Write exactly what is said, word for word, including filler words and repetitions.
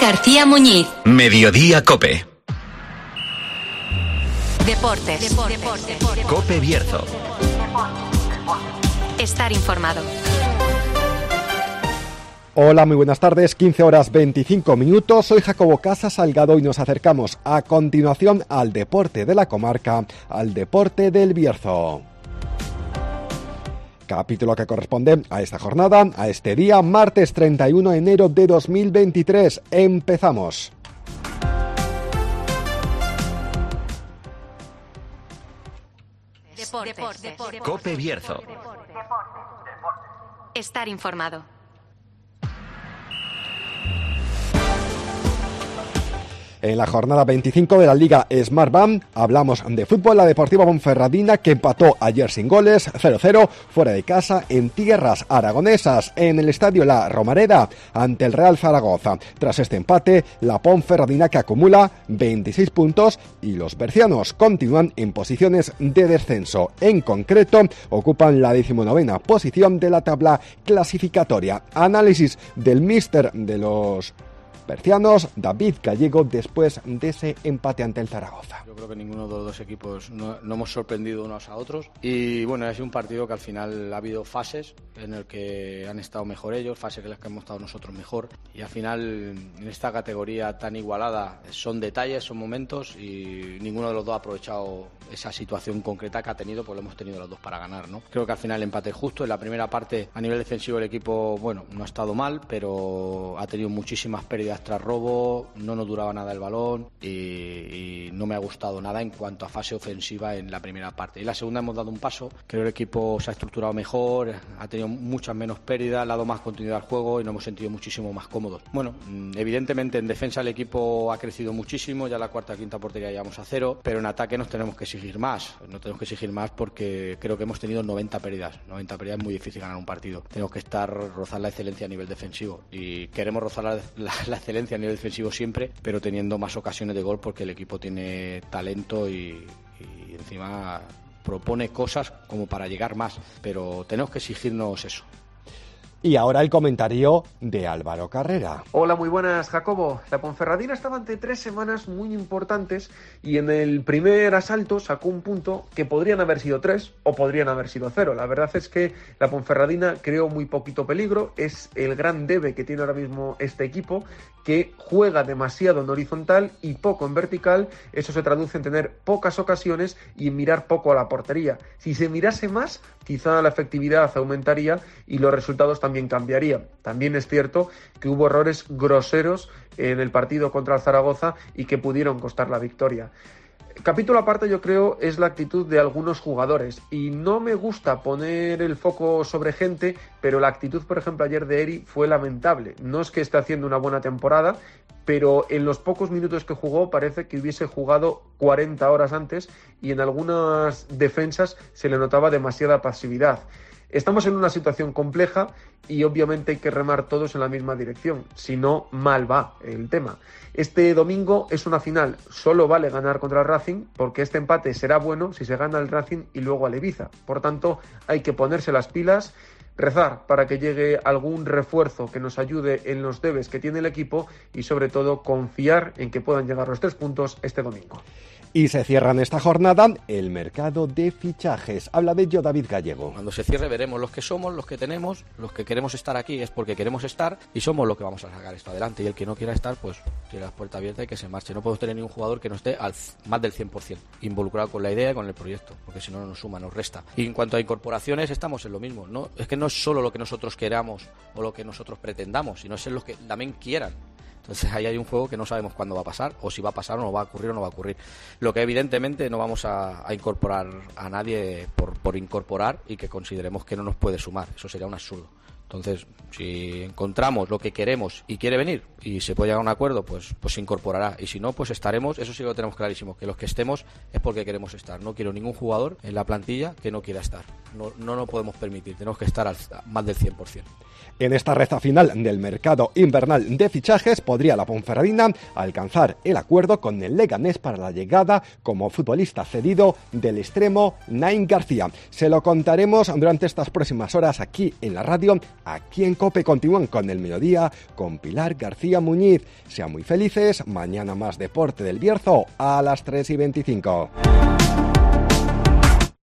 García Muñiz. Mediodía COPE. Deportes. Deportes. Deportes. COPE Bierzo. Estar informado. Hola, muy buenas tardes, quince horas veinticinco minutos, soy Jacobo Casas Salgado y nos acercamos a continuación al deporte de la comarca, al deporte del Bierzo. Capítulo que corresponde a esta jornada, a este día, martes treinta y uno de enero de dos mil veintitrés. Empezamos. Deportes. Deportes. Deportes. COPE Bierzo. Estar informado. En la jornada veinticinco de la Liga Smartbank hablamos de fútbol. La Deportiva Ponferradina, que empató ayer sin goles, cero cero, fuera de casa en tierras aragonesas, en el estadio La Romareda, ante el Real Zaragoza. Tras este empate, la Ponferradina, que acumula veintiséis puntos, y los bercianos continúan en posiciones de descenso. En concreto, ocupan la decimonovena posición de la tabla clasificatoria. Análisis del míster de los bercianos, David Gallego, después de ese empate ante el Zaragoza. Yo creo que ninguno de los dos equipos no, no hemos sorprendido unos a otros y bueno, ha sido un partido que al final ha habido fases en el que han estado mejor ellos, fases en las que hemos estado nosotros mejor, y al final en esta categoría tan igualada son detalles, son momentos, y ninguno de los dos ha aprovechado esa situación concreta que ha tenido, pues lo hemos tenido los dos para ganar, ¿no? Creo que al final el empate es justo. En la primera parte, a nivel defensivo, el equipo, bueno, no ha estado mal, pero ha tenido muchísimas pérdidas tras robo, no nos duraba nada el balón y, y no me ha gustado nada en cuanto a fase ofensiva en la primera parte. Y la segunda hemos dado un paso, creo que el equipo se ha estructurado mejor, ha tenido muchas menos pérdidas, le ha dado más continuidad al juego y nos hemos sentido muchísimo más cómodos. Bueno, evidentemente en defensa el equipo ha crecido muchísimo, ya la cuarta quinta portería llevamos a cero, pero en ataque nos tenemos que exigir más, no tenemos que exigir más porque creo que hemos tenido noventa pérdidas, noventa pérdidas es muy difícil ganar un partido, tenemos que estar, rozar la excelencia a nivel defensivo y queremos rozar la, la, la excelencia a nivel defensivo siempre, pero teniendo más ocasiones de gol porque el equipo tiene talento y, y encima propone cosas como para llegar más, pero tenemos que exigirnos eso. Y ahora el comentario de Álvaro Carrera. Hola, muy buenas, Jacobo. La Ponferradina estaba ante tres semanas muy importantes y en el primer asalto sacó un punto que podrían haber sido tres o podrían haber sido cero. La verdad es que la Ponferradina creó muy poquito peligro, es el gran debe que tiene ahora mismo este equipo, que juega demasiado en horizontal y poco en vertical. Eso se traduce en tener pocas ocasiones y en mirar poco a la portería. Si se mirase más, quizá la efectividad aumentaría y los resultados también cambiarían. También es cierto que hubo errores groseros en el partido contra el Zaragoza y que pudieron costar la victoria. Capítulo aparte, yo creo, es la actitud de algunos jugadores y no me gusta poner el foco sobre gente, pero la actitud, por ejemplo, ayer de Eri fue lamentable. No es que esté haciendo una buena temporada, pero en los pocos minutos que jugó parece que hubiese jugado cuarenta horas antes y en algunas defensas se le notaba demasiada pasividad. Estamos en una situación compleja y obviamente hay que remar todos en la misma dirección, si no, mal va el tema. Este domingo es una final, solo vale ganar contra el Racing, porque este empate será bueno si se gana el Racing y luego al Ibiza. Por tanto, hay que ponerse las pilas, rezar para que llegue algún refuerzo que nos ayude en los debes que tiene el equipo y sobre todo confiar en que puedan llegar los tres puntos este domingo. Y se cierra en esta jornada el mercado de fichajes. Habla de ello David Gallego. Cuando se cierre veremos los que somos, los que tenemos, los que queremos estar aquí es porque queremos estar y somos los que vamos a sacar esto adelante. Y el que no quiera estar, pues tiene las puertas abiertas y que se marche. No podemos tener ningún jugador que no esté al más del cien por ciento involucrado con la idea y con el proyecto, porque si no, no nos suma, nos resta. Y en cuanto a incorporaciones, estamos en lo mismo. No, es que no es solo lo que nosotros queramos o lo que nosotros pretendamos, sino es lo que también quieran. Entonces ahí hay un juego que no sabemos cuándo va a pasar, o si va a pasar o no va a ocurrir o no va a ocurrir. Lo que evidentemente no vamos a, a incorporar a nadie por, por incorporar y que consideremos que no nos puede sumar. Eso sería un absurdo. Entonces, si encontramos lo que queremos y quiere venir y se puede llegar a un acuerdo, pues, pues se incorporará. Y si no, pues estaremos. Eso sí que lo tenemos clarísimo, que los que estemos es porque queremos estar. No quiero ningún jugador en la plantilla que no quiera estar. No, no lo podemos permitir. Tenemos que estar al, más del cien por ciento. En esta recta final del mercado invernal de fichajes podría la Ponferradina alcanzar el acuerdo con el Leganés para la llegada como futbolista cedido del extremo Nain García. Se lo contaremos durante estas próximas horas aquí en la radio aquí en COPE continúan con el mediodía con Pilar García Muñiz. Sean muy felices, mañana más deporte del Bierzo a las tres y veinticinco.